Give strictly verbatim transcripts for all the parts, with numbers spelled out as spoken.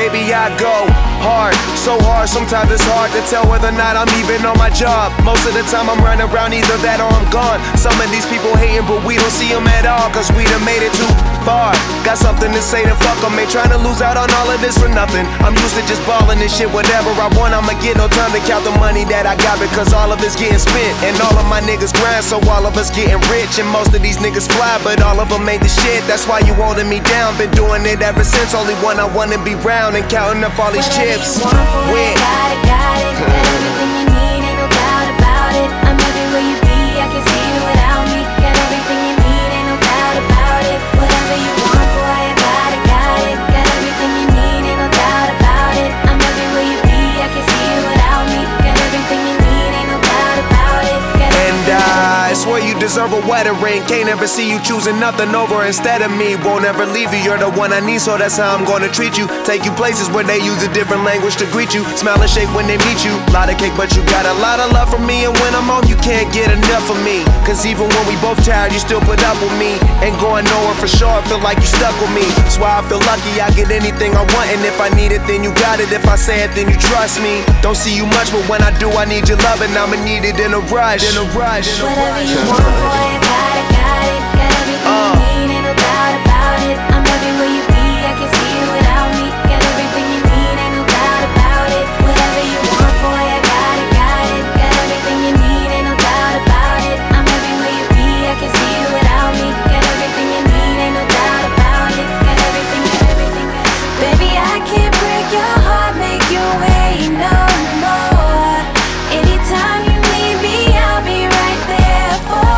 baby, I go hard, so hard, sometimes it's hard to tell whether or not I'm even on my job. Most of the time I'm running around either that or I'm gone. Some of these people hating, but we don't see them at all, cause we done made it too far. Got something to say, then fuck them. Ain't trying to lose out on all of this for nothing. I'm used to just balling this shit, whatever I want, I'ma get. No time to count the money that I got, because all of it's getting spent. And all of my niggas grind, so all of us getting rich. And most of these niggas fly, but all of them ain't the shit. That's why you holding me down. Been doing it ever since. Only one I wanna be round, and counting up all these chips. Whatever you want, boy, I got it, got it. Got everything you need, ain't no doubt about it. I'm everywhere you be, I can see you without me. Got everything you need, ain't no doubt about it. Whatever you want, boy, I got it, got it. Got everything you need, ain't no doubt about it. I'm everywhere you be, I can see you without me. Got everything you need, ain't no doubt about it. And I swear you deserve a wedding ring. Can't ever see you choosing nothing over instead of me. Won't ever leave you, you're the one I need, so that's how I'm gonna treat you. Take you places where they use a different language to greet you. Smile and shake when they meet you. Lot of cake, but you got a lot of love for me. And when I'm home, you can't get enough of me. Cause even when we both tired, you still put up with me. Ain't going nowhere for sure, feel like you stuck with me. That's why I feel lucky, I get anything I want. And if I need it, then you got it. If I say it, then you trust me. Don't see you much, but when I do, I need your love. And I'ma need it in a rush, in a rush. Whatever you want, boy, I got it, got it. Got everything Uh. you need, ain't no doubt about it. I'm everywhere you be, I can see you without me. Got everything you need, ain't no doubt about it. Whatever you want, boy, I got it, got it. Got everything you need, ain't no doubt about it. I'm everywhere you be, I can see you without me. Got everything you need, ain't no doubt about it. Got everything, got everything, got everything. Baby, I can't break your heart, make you wait no more. Anytime you need me, I'll be right there for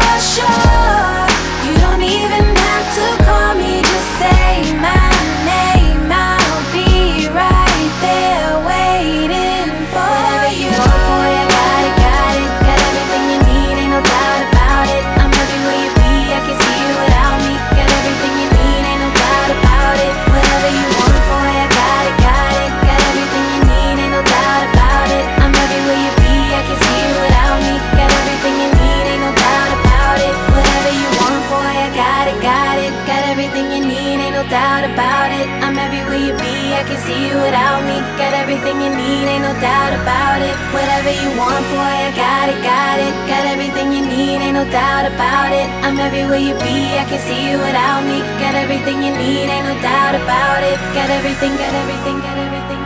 sure. You don't even have to call me, just say my name. I'll be right there waiting for you. Whatever you want, boy, I got it, got it. Got everything you need, ain't no doubt about it. I'm everywhere you be, I can see you without me. Got everything you need, ain't no doubt about it. Whatever you want, boy, I got it, got it. Got everything you need, ain't no doubt about it. I'm everywhere you be, I can see you without me. Got everything you need, ain't no doubt about it. Whatever you want, boy, I got it, got it. Got everything you need, ain't no doubt about it. I'm everywhere you be, I can see you without me. Got everything you need, ain't no doubt about it. Whatever you want, boy, I got it, got it. Got everything you need, ain't no doubt about it. I'm everywhere you be, I can see you without me. Got everything you need, ain't no doubt about it. Got everything, got everything, got everything.